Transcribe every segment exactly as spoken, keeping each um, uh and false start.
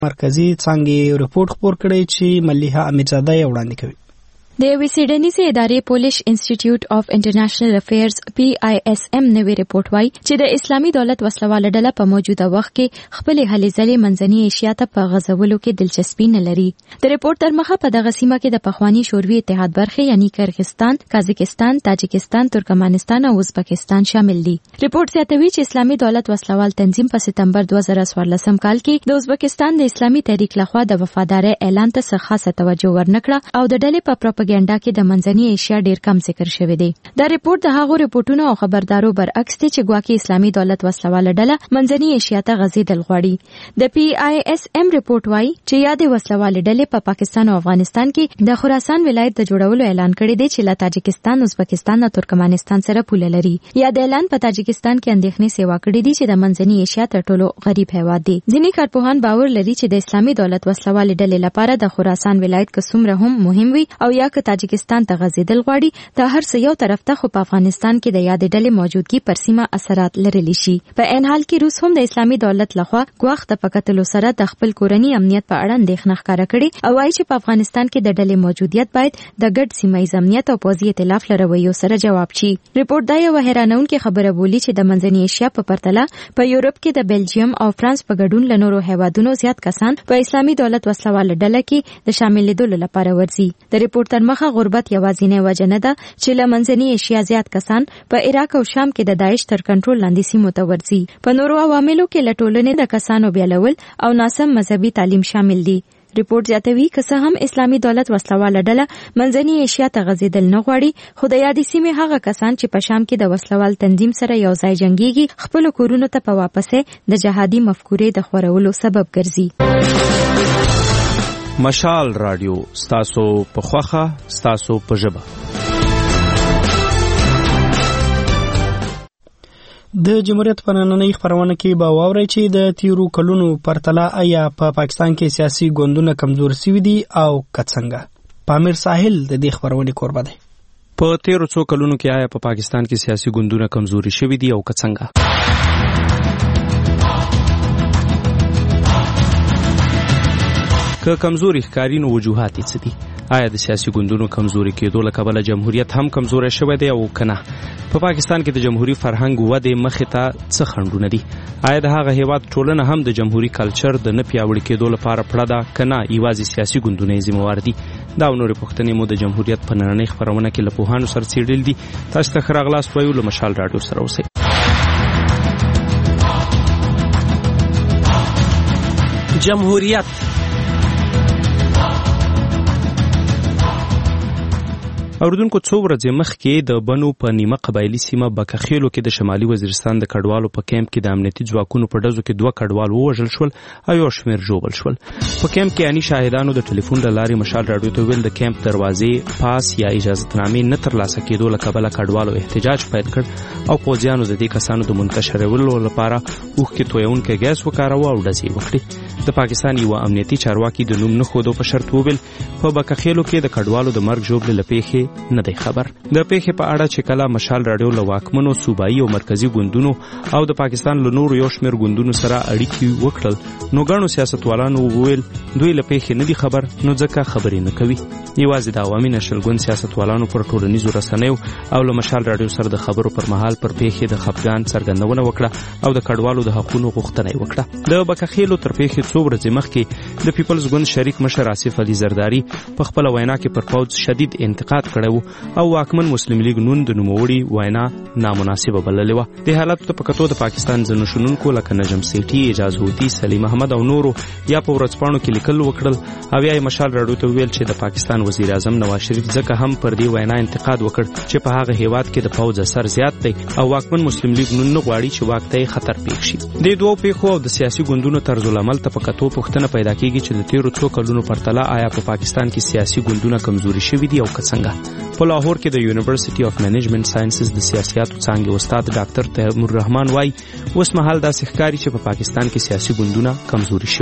مرکزی څانګې رپورټ خپور کړی چې ملیحه امیرزاده یې وړاندې کوي. د یوې څېړنیزې ادارې پولیش انسټیټیوټ اف انټرنیشنل افیرز پی آی ایس ایم نوی رپورټ وایي چې د اسلامي دولت وسلواله ډله په موجوده وخت کې خپلې هلې ځلې منځنۍ ایشیا ته په غځولو کې دلچسپي نه لري. د رپورټ تر مخه په دغه سیمه کې د پخواني شوروي اتحاد برخې یعنی کرغستان، تاجکستان، تاجکستان، ترکمنستان او ازبکستان شامل دي. رپورټ زیاتوي چې اسلامي دولت وسلوال تنظیم په سپتمبر دوه زره څوارلسم کال کې د ازبکستان د اسلامي تحریک لخوا د وفادارۍ اعلان ته څه خاصه توجه ورنکړه او د ډلې په پروپاګاندا کې د منځنۍ ایشیا ډیر کم ذکر شوی دی. دا رپورټ د هغو رپورټونو او خبردارو برعکس دی چې ګواکې اسلامي دولت وسلواله ډله منځنۍ ایشیا ته غځېدل غواړي. د پی آی ایس ایم رپورټ وایي چې یادې وسلواله ډلې په پاکستان او افغانستان کې د خراسان ولایت د جوړولو اعلان کړی دی چې له تاجکستان، ازبکستان او ترکمنستان سره پوله لري. یا د اعلان په تاجکستان کې اندېښنې سیوا کړې دي چې د منځنۍ ایشیا تر ټولو غریب هیواد دی. ځینې کارپوهان باور لري چې د اسلامي دولت وسلواله ډلې لپاره د خراسان ولایت که څومره هم مهم وي او یا که تاجکستان ته غځېدل غواړي، دا هر څه یو طرف ته، خو په افغانستان کې د یادې ډلې موجودګي پر سیمه اثرات لرلی شي. په عین حال کې روس هم د اسلامي دولت لخوا ګواښ ته په کتلو سره د خپل کورني امنیت په اړه اندېښنه ښکاره کړې او وایي چې په افغانستان کې د ډلې موجودیت باید د ګډ سیمه‌ییز امنیت او پوځي ائتلاف له رویو سره جواب شي. رپورټ دا یوه حیرانونکې خبره بولي چې د منځنۍ ایشیا په پرتله په یورپ کې د بلجیم او فرانس په ګډون له نورو هیوادونو زیات کسان په اسلامي دولت وسلواله ډله کې د شاملېدلو لپاره ورځي. د رپورټ تر مخه غربت یوازینۍ وجه نه ده چې له منځنۍ ایشیا زیات کسان په عراق او شام کې د داعش تر کنټرول لاندې سیمو ته ورځي. په نورو عواملو کې له ټولنې د کسانو بیلول او ناسم مذهبي تعلیم شامل دي. رپورټ زیاتوي که څه هم اسلامي دولت وسلواله ډله منځنۍ ایشیا ته غځېدل نه غواړي، خو د یادې سیمې هغه کسان چې په شام کې د وسلوال تنظیم سره یو ځای جنګېږي خپلو کورونو ته په واپسې د جهادي مفکورې د خورولو سبب ګرځي. مشال رادیو ستاسو په خوخه ستاسو په ژبه. د جمهوریت په نننۍ خپرونه کې به واورئ چې د تیرو کلونو پرتله آیا په پاکستان کې سیاسي ګوندونه کمزور شوي دي او که څنګه. پامیر ساحل د دې خپرونې کوربه دی. په تیرو څو کلونو کې آیا په پاکستان کې سیاسي ګوندونه کمزوري شوي دي او که څنګه. که کمزوري ښکاري نو وجوهات یې څه دي؟ آیا د سیاسي ګوندونو کمزوري کېدو له کبله جمهوریت هم کمزوری شوی دی او که نه؟ په پاکستان کې د جمهوري فرهنګ ودې مخې ته څه خنډونه دي؟ آیا د هغه هیواد ټولنه هم د جمهوري کلچر د نه پیاوړي کېدو لپاره پړه ده که نه یوازې سیاسي ګوندونه یې ذمهوار دي؟ دا او نورې پوښتنې مو د جمهوریت په نننۍ خپرونه کې له پوهانو سره څېړلي دي. تاسو ته ښه راغلاست وایو. له مشال راډیو سره اوسئ. جمهوریت اوریدونکو څو ورځې مخکې د بنو په نیمه قبایلي سیمه بکخیلو کې د شمالي وزیرستان د کډوالو په کیمپ کې د امنیتي ځواکونو په ډزو کې دوه کډوال ووژل شول او یو شمېر ژوبل شول. په کیمپ کې اني شاهدانو د ټلیفون له لارې مشال راډیو ته ویل د کیمپ دروازې پاس یا اجازهتنامې نه ترلاسه کېدو له کبله کډوالو احتجاج پیل کړ او پوځیانو د دې کسانو د منتشرولو لپاره اوښکې تویونکی ګیس وکاروه او ډزې وکړې. د پاکستان یو امنیتي چارواکي د نوم نه ښودو په شرط وویل په بکخیلو کې د کډوالو د مرګ ژوبلې له پیښې نه دی خبر. د پیښې په اړه چې کله مشال راډیو له واکمنو صوبایي او مرکزي ګوندونو او د پاکستان له نورو یو شمېر ګوندونو سره اړیکې وکړل نو ګڼو سیاستوالانو وویل دوی له پیښې نه دي خبر نو ځکه خبرې نه کوي. یوازې د عوامي نشل ګوند سیاستوالانو پر ټولنیزو رسنیو او له مشال راډیو سره د خبرو پر مهال پر پیښې د خفګان څرګندونه وکړه او د کډوالو د حقونو غوښتنه یې وکړه. د بکخیلو تر پیښې څو ورځې مخکې د پیپلز ګوند شریک مشر آصف علي زرداري په خپله وینا کې پر پوځ شدید انتقاد کړی و او واکمن مسلم لیگ نون د نوموړي وینا نامناسبه بللې وه. د حالاتو ته په کتو د پاکستان ځینو شنونکو لکه نجم سیټي، اعجاز هوتي، سلیم احمد او نورو یا په ورځپاڼو کې لیکل وکړل او یا یې مشال راډیو ته ویل چې د پاکستان وزیر اعظم نواز شریف ځکه هم پر دې وینا انتقاد وکړ چې په هغه هیواد کې د پوځ اثر زیات دی او واکمن مسلم لیگ نون نه غواړي چې واک ته خطر پیښ شي. د دوو پیښو او د سیاسي ګوندونو طرز العمل ته په کتو پوښتنه پیدا کیږي چې د تیرو څو کلونو پرتله آیا په پاکستان کې سیاسي ګوندونه کمزوري شوي دي او که څنګه. په لاهور کې د یونیورسيټي اف منیجمنت ساينسز د سیاستو څانګې استاد ډاکټر تیمور رحمان وايي اوس مهال داسې ښکاري چې په پاکستان کې سیاسي ګوندونه کمزوري شوي دي.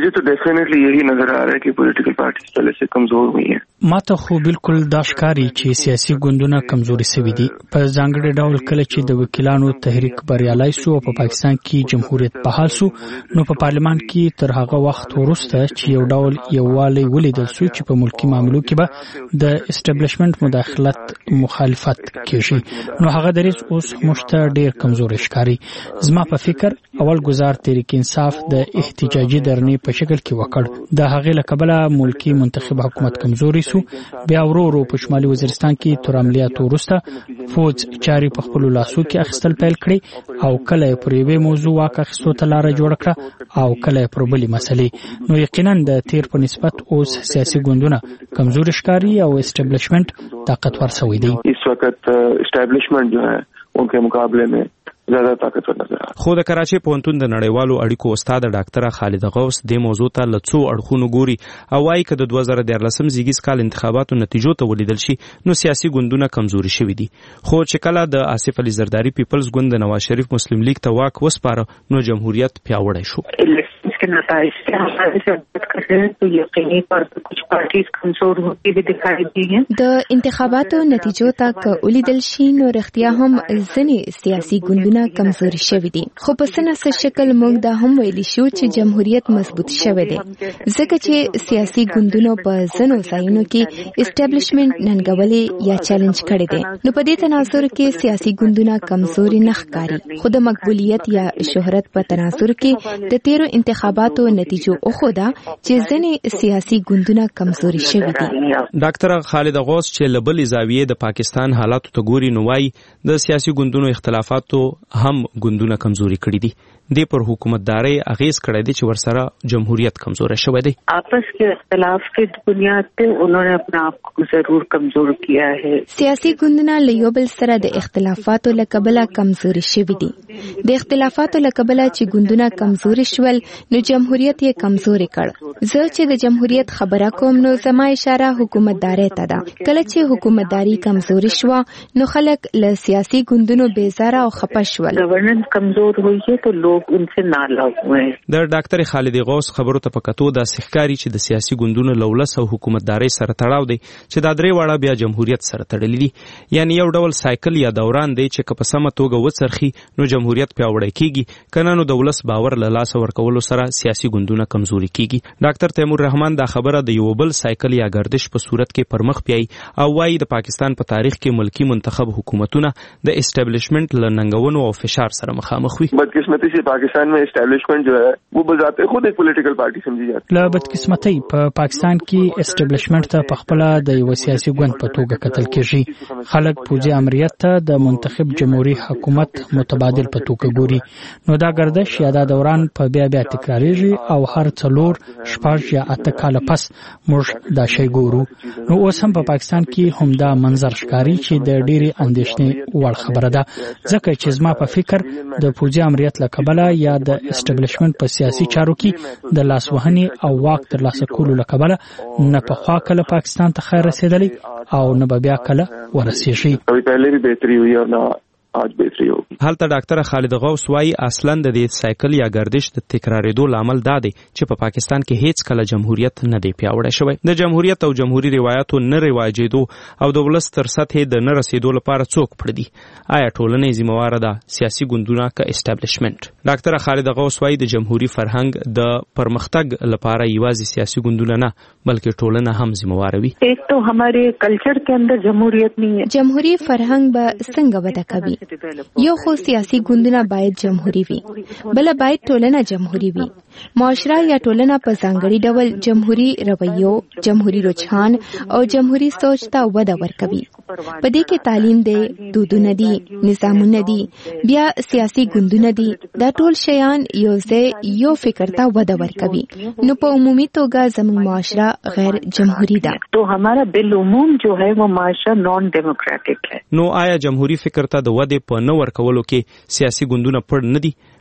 मुझे तो डेफिनेटली यही नजर आ रहा है कि पॉलिटिकल पार्टीज पहले से कमजोर हुई हैं. ماته خو بالکل دا ښکاري چې سیاسي ګوندونه کمزوري شوي دي. په ځانګړي ډول کله چې د وکیلانو تحریک بریالي شو او په پاکستان کې جمهوریت بحال شو، نو په پارلمان کې تر هغه وخت وروسته چې یو ډول یووالی ولیدل شو چې په ملکی معاملو کې به د اسټابلیشمنت مداخلت مخالفت کیږي، نو هغه دریځ اوس مشته ډیر کمزوري ښکاري. زما په فکر اول گزار تحریک انصاف د احتجاجي درنې په شکل کې وکړ. د هغې له کبله ملکی منتخب حکومت کمزوري شو. بیا ورو ورو په شمالي وزیرستان کې تر عملیاتو وروسته فوج چاري په خپلو لاسو کې اخیستل پیل کړي او کله یې پر یوې موضوع واک اخیستو ته لاره جوړه کړه او کله یې پر بلې مسلې. نو یقینا د تیر په نسبت اوس سیاسي ګوندونه کمزوري ښکاري او اسټابلیشمنت طاقتور شوی دی. اس وقت اسټابلیشمنت جو ہے ان کے مقابلے میں زیاده طاقتور نظر آ خو د کراچي پوهنتون د نړیوالو اړیکو استاد ډاکټره خالد غوث د موضوع ته لڅو اړخونو ګوري او وايي چې د دوه زره دیارلسم زیږیز کال انتخاباتو نتیجو ته ولیدل شي نو سیاسي ګوندونه کمزوري شوي دي. خو چې کله د آصف علي زرداری پیپلز ګوند د نواز شریف مسلم لیگ ته واک وسپاره نو جمهوریت پیاوړی شو. के नताइज से हमारे से बात कर रहे हैं तो यकीनी तौर पर कुछ पार्टीज कमजोर होती भी दिखाई दी हैं. د انتخاباتو نتیجو ته ولیدل شي نو رښتیا هم ځینې سیاسي ګوندونه کمزوري شوي دي، خو په څه نه څه شکل موږ دا هم ویلی شو چې جمهوریت مضبوط شوی دی، ځکه چې سیاسي ګوندونو په ځینو ځایونو کې اسټابلیشمنت ننګولې یا چیلنج کړی دی. نو په دې تناظر کې سیاسي ګوندونه کمزوري نه ښکاري، خو د مقبولیت یا شهرت په تناظر کې د تیرو انتخاباتو نتیجو اوخوده چې ځینې سیاسي ګوندونه کمزوري شوي دي. ډاکټر خالد غوث چې لبلې زاویې د پاکستان حالاتو ته ګوري نو وايي د سیاسي ګوندونو اختلافاتو هم ګوندونه کمزوري کړي دي. دې پر حکومتداري اغیز کړی دی چې ورسره جمهوریت کمزور شوی دی. आपस के اختلاف की बुनियाद पे उन्होंने अपना आप को जरूर कमजोर किया है. سیاسي ګوندونه له یو بل سره د اختلافاتو له کبله کمزوري شوي دي. د اختلافاتو له کبله چې ګوندونه کمزوري شول نو جمهوریت یې کمزوري کړ. زه چې د جمهوریت خبره کوم نو زما اشاره حکومتداري ته ده. کله چې حکومتداري کمزوري شو نو خلک له سیاسي ګوندونو بیزاره او خپه شول. گورننس کمزور ہوئی ہے تو لوگ انसे ناراض ہوئے. د ډاکټر خالد غوث خبرو ته پکاتو د سحکاري چې د سیاسي ګوندونو لولس او حکومتداري سره تړاو دی چې د درې واړه بیا جمهوریت سره تړلې دي، یعنی یو ډول سایکل یا دوران دی چې که په سمه توګه وڅرخي نو جمهوریت پیاوړی کیږي، کنه نو د ولس باور له لاس ورکولو سره سیاسي ګوندونه کمزوري کیږي. ډاکټر تیمور رحمان دا خبره د یو بل سایکل یا گردش په صورت کې پرمخ پیای او وايي د پاکستان په تاریخ کې ملکی منتخب حکومتونه د اسټابلیشمنت لننګونو او فشار سره مخامخ وي. بدقسمتی سے پاکستان میں اسٹیبلشمنٹ جو ہے وہ بذات خود ایک پولیټیکل پارٹی سمجھی جاتی ہے. له بدقسمتۍ په پاکستان کې اسټابلیشمنت ته په خپل د یو سیاسي ګوند په توګه کتل کېږي. خلک پوجي امریت ته د منتخب جمهوریت حکومت متبادل په توګه ګوري. نو دا گردش یا دا دوران په بیا بیا تکراریږي او هر څلور شپږ یا اته کال پس موږ دا شی ګورو. نو اوس هم په پاکستان کې همدا منظر ښکاري چې د ډېری اندېښنې وړ خبره ده، ځکه چې زما په فکر د پوجي امریت له کبله یا د اسټابلیشمنت په سیاسي چارو کې د لاسوهنې او واک ترلاسه کولو له کبله نه پخوا کله پاکستان ته خیر رسېدلی او نه به بیا کله ورسېږي. پہلے بھی بہتری ہوئی اور نہ آج بهتري ہوگی. هلته ډاکټر خالد غوث وايي اصلا د دې سایکل یا گردش د تکرارېدو لامل دا دی چې په پاکستان کې هیڅ کله جمهوریت نه دی پیاوړی شوی. د جمهوریت او جمهوریت روایتو نه رواجېدو او د ولس تر سطحې د نه رسېدو لپاره څوک پړ دي؟ آیا ټولنه ذمہواره ده سیاسي ګوندونه که اسټابلیشمنت؟ ډاکټر خالد غوث وايي د جمهوریت فرهنګ د پرمختګ لپاره یوازې سیاسي ګوندونه نه بلکې ټولنه هم ذمہواره وي. ایک تو ہمارے کلچر کے اندر جمهوریت نہیں ہے. جمهوری فرهنګ به څنګه وده کوي؟ یو خو سیاسي ګوندونه باید جمهوری وي، بل باید ټولنه جمهوری وي. معاشره یا ټولنه په ځانګړي ډول جمهوری رویو، جمهوری رجحان او جمهوری سوچ ته وده ورکوي. په دې کې تعلیم دی، دودونه دي، نظامونه دي، بیا سیاسي ګوندونه دي. دا ټول شیان یو ځای یو فکر ته وده ورکوي. نو په عمومي توګه زموږ معاشره غیر جمهوری ده. تو ہمارا بالعموم جو ہے وہ معاشرہ نان ڈیموکریٹک ہے. نو آیا جمهوری فکر ته د وده په نه ورکولو کې سیاسي ګوندونه پړ نه دي؟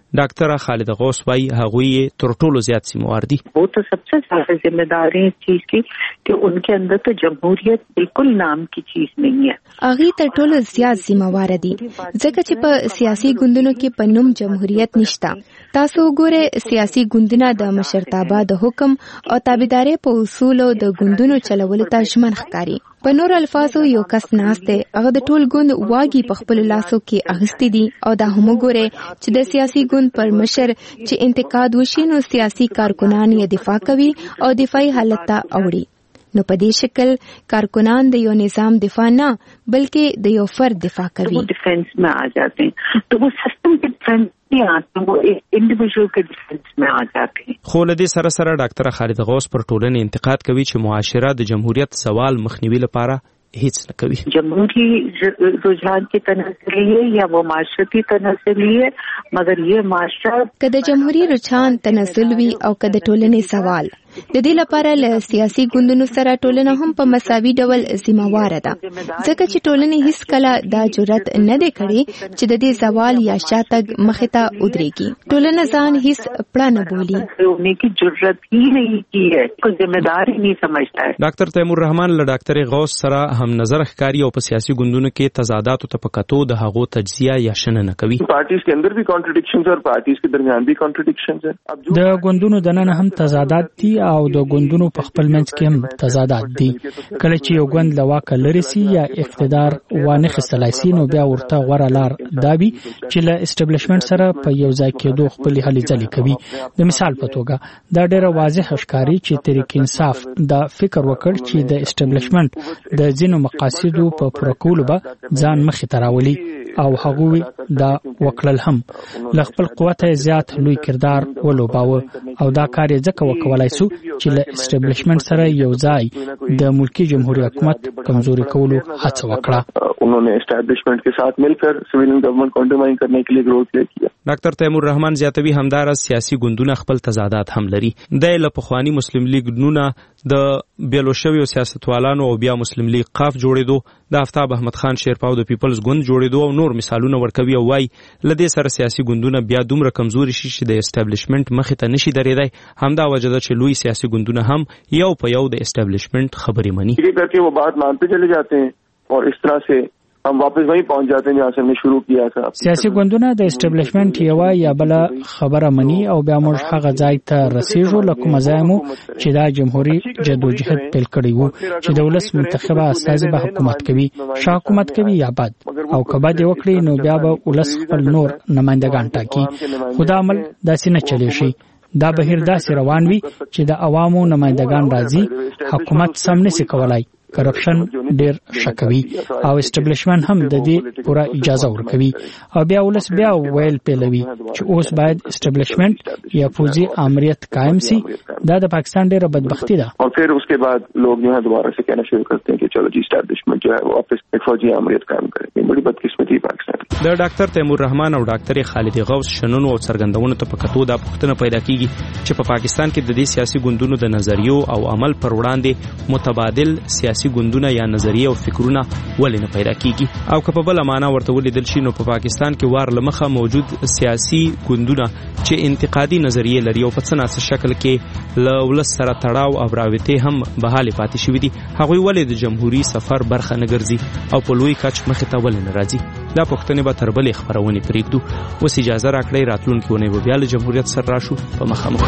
ډاکټر خالد غوث وايي هغوی تر ټولو زیات ذمہوار دي. वो तो सबसे ज्यादा जिम्मेदार है इस चीज की कि उनके अंदर तो जमहूरियत बिल्कुल नाम की चीज नहीं है. اغي تر ټولو زیات ذمہوار دي ځکه چې په سیاسي ګوندونو کې په نوم جمهوریت نشته. تاسو وګورئ سیاسي ګوندونه د مشرتابه د حکم او تابعداري په اصولو د ګوندونو چلولو ته ژمن ښکاري. په نور الفاظو یو کس ناشته هغه د ټول ګوند واګي په خپل لاسو کې اغستې دي او دا هم وګورئ چې د سیاسي ګوند پر مشر چې انتقاد وشي نو سیاسي کارکنان یې دفاع کوي او دفاعي حالت ته اوړي. نو په دې شکل کارکنان د یو نظام دفاع نه بلکې د یو فرد دفاع کوي. वो डिफेंस में आ जाते हैं तो वो सिस्टम के डिफेंस नहीं आते, वो इंडिविजुअल के डिफेंस में आ जाते हैं. خو له دې سره سره ډاکټر خالد غوث پر ټولنې انتقاد کوي چې معاشره د جمهوریت سوال مخنیوي لپاره هیڅ نه کوي. जमहूरी रुझान की तनज़ुली है या वो माशरती तनज़ुली है, मगर ये माशरा کله جمهوری رجحان تنزل وی او کله ټولنې سوال د دې لپاره له سیاسي ګوندونو سره ټولنه هم په مساوي ډول ذمہوار ده ځکه چې ټولنې هیڅ کله دا جرأت نه دی کړی چې د دې زوال یا شاتګ مخې ته ودرېږي. ټولنه ځان هیڅ پړه نه بولي. होने की जरूरत ही नहीं की है, कोई जिम्मेदार ही नहीं समझता है. ډاکټر تیمور رحمان له ډاکټر غوث سره هم نظر ښکاری او په سیاسي ګوندونو کې تضادات او تفکاتو د هغو تجزیه یا شننه کوي. पार्टीज के अंदर भी कॉन्ट्रडिक्शंस और पार्टीज के दरमियान भी कॉन्ट्रडिक्शंस हैं. د ګوندونو دننه هم تضادات دي او د ګوندونو په خپل منځ کې هم تضادات دي. کله چې یو ګوند له واکه لري سي یا اقتدار وانه خستلای سي نو بیا ورته غوړه لار دابي چې له اسټابلیشمنت سره په یو ځای کې دوه خپل هلي ځلې کوي. د مثال په توګه دا ډېر واضح ښکاري چې تحریک انصاف دا فکر وکړ چې د اسټابلیشمنت د ځینو مقاصدو په پوره کولو به ځان مخې ته راولي او هغوی دا وکړل هم له خپل قوت زیات لوی کردار ولوباوه او دا کار یې ځکه وکولای سو چې له اسټابلیشمنت سره یو ځای د ملکی جمهوریت حکومت کمزوري کولو هڅه وکړه. उन्होंने एस्टैब्लिशमेंट के साथ मिलकर सिविलियन गवर्नमेंट को अंडरमाइन करने के लिए विरोध किया. ډاکټر تیمور رحمان زیاتوي همدار سیاسي ګوندونه خپل تضادات هم لري. د له پخوانی مسلم لیگ ګوندونه د بیلوشوي سیاستوالانو او بیا مسلم لیگ قاف جوړېدو، د آفتاب احمد خان شیرپاو د پیپلز ګوند جوړېدو او نور مثالونه ورکوي او وايي لدې سره سیاسي ګوندونه بیا دومره کمزوري شي چې د اسټابلیشمنت مخې ته نشي درېدای. همدا وجه ده چې لوی سیاسي ګوندونه هم یو په یو د اسټابلیشمنت خبرې مني. یہ کر کے وہ بات مانتے چلے جاتے ہیں اور اس طرح سے हम वापस वहीं पहुंच जाते हैं जहां से हमने शुरू किया था. سیاسي ګوندونه د اسټابلیشمنت یو یا بل خبره مني او بیا موږ هغه ځای ته رسیدو لکه مزایمو چې دا جمهوریت جدوجہد پیل کړی وو چې د ولس منتخبه اساس به حکومت کوي، شاه حکومت کوي یا بد او کبا دی وکړي نو بیا به ولس خپل نور نمائندگان ټاکي. خدا عمل داسې نه چلی شي. دا بهیر داسې روان وي چې د عوامو نمائندگان راځي حکومت سم نشي کولای، کرپشن ډیر شکوي او اسټابلیشمنت هم د دې پوره اجازه ورکوي او بیا ولس بیا ویل پیلوي چې اوس باید اسټابلیشمنت یا فوجي امریت قائم سي. دا د پاکستان ډیره بدبختی ده. और फिर उसके बाद लोग जो है दोबारा से कहना शुरू करते हैं कि चलो जी اسټابلیشمنت जो है वो वापस एक फौजी امریت قائم करे. ये बड़ी बदकिस्मती है पाकिस्तान. د ډاکټر تیمور رحمان او ډاکټر خالد غوث شننو او څرګندونو ته پکتو دا پوښتنه پیدا کیږي چې په پاکستان کې د دې سیاسي ګوندونو د نظریو او عمل پر وړاندې متبادل سیاسي ګوندونه یا نظریه او فکرونه ولې نه پیدا کیږي او که په بل معنا ورته ولیدل شي نو په پاکستان کې وار لمخه موجود سیاسي ګوندونه چې انتقادي نظریه لري او په څناسه شکل کې له ولس سره تړاو او راوته هم بحاله پاتې شوی دي، هغوی ولې د جمهوریت سفر برخه نه ګرځي او په لوی کچ مخ ته ولې نه راځي. دا پوښتنه به تر بلې خبرونه پرېږدو. اوس اجازه راکړئ راتلونکي ونې به بیا له جمهوریت سره راشو په مخامخ.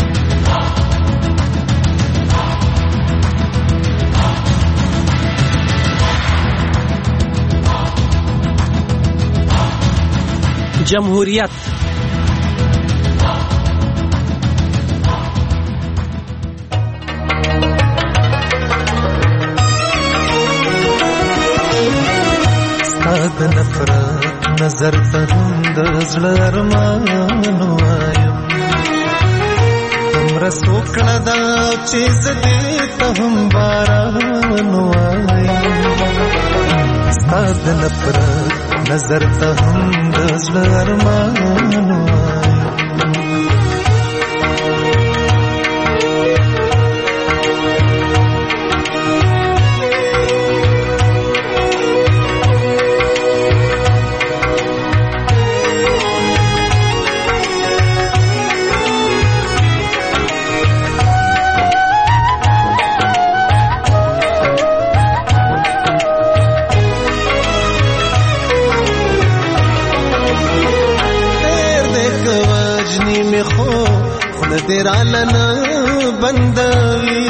جمهوریت ستاد نفرت نظر ته هم د زړه ارمان وایم تمره سوکړه دا چې زدې ته هم باران وایم ستاد نفرت نظر ته هم د زړه ارمان وایم رالنا بندوي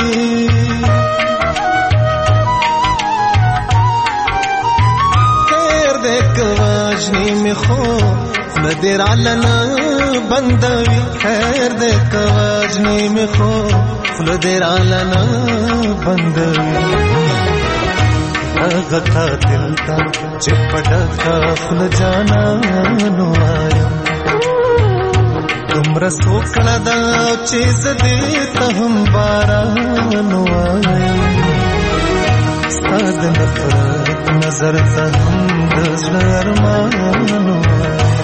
خیر دې کواجنی می خو فلدې رالنا بندوي خیر دې کواجنی می خو فلدې رالنا بندوي غتا دل تا چپټا خپل جانا نو آیا تمرا سوکړه دا چې زدې ته هم باران وای ستاد نفرت نظر ته هم د زړه ارمان وای